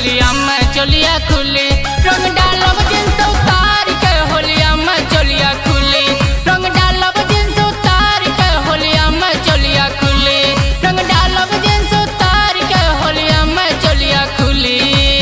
होलिया में चोलिया खुली रंग डालब जींस उतार के होलिया में चोलिया खुली रंग डालब जींस उतार के होलिया में चोलिया खुली रंग डालब जींस उतार के होलिया में चोलिया खुली।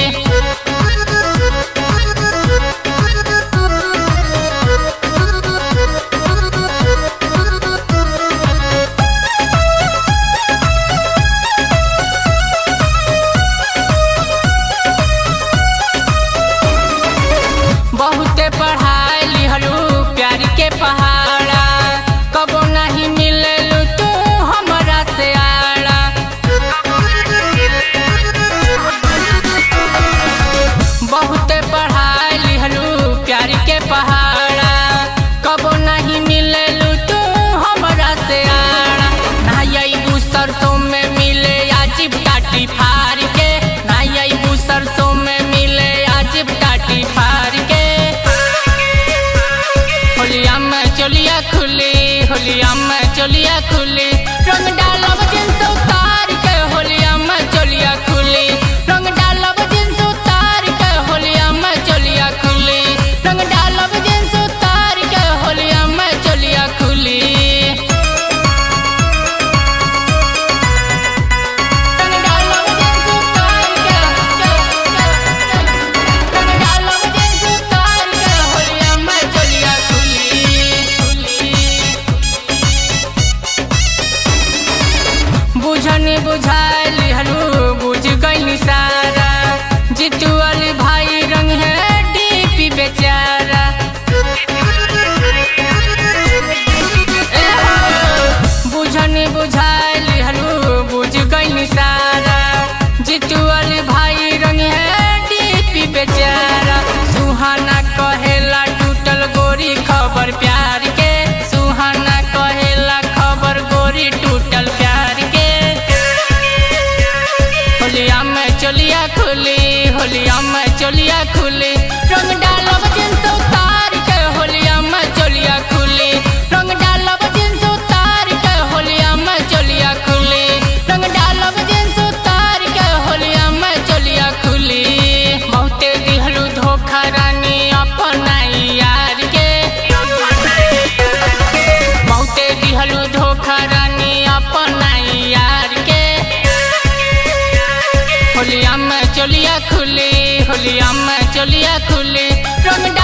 बहुते पढ़ाई लिहलू प्यार के पहाड़ा कबो नहीं मिललू तू हमरा से आड़ा। बहुते पढ़ाई लिहलू प्यार के पहाड़ा कबो नहीं मिललू तू हमरा से आड़ा। नायबू सरसों में मिले आजिब टाटी फार के नायबू सरसों में मिले आजिब टाटी फार के। होलिया में चोलिया खुली होलिया में चोलिया खुली रंग डालब जींस उतार के होलिया में चोलिया खुली रंग डालब जींस उतार के होलिया में चोलिया खुली रंग डालब जींस उतार के होलिया में चोलिया खुली। रंग डालब जींस उतार के रंग डालब जींस उतार के होलिया में चोलिया खुली। बुझनी बुझाइली हलू बुझ गई सारा जीतू वाली भाई रंग है डीपी बेचारा। बुझनी बुझाइली हलू बुझ गई सारा जीतू वाली भाई रंग है डीपी बेचारा। सुहाना कहेला टूटल गोरी खबर प्यार के सुहाना कहेला खबर गोरी टूटल प्यार के। होलिया में चोलिया खुली होलिया में चोलिया खुली रंग डालब जींस उतार के होलिया में चोलिया खुली रंग डालब जींस उतार के होलिया में चोलिया खुली रंग डालब जींस उतार के होलिया में चोलिया खुली। बहुते दिहलू धोखा रानी अपना यार के बहुते दिहलू धोखा रानी अपना यार के। होलिया में चोलिया खुली होलिया में चोलिया खुली रंग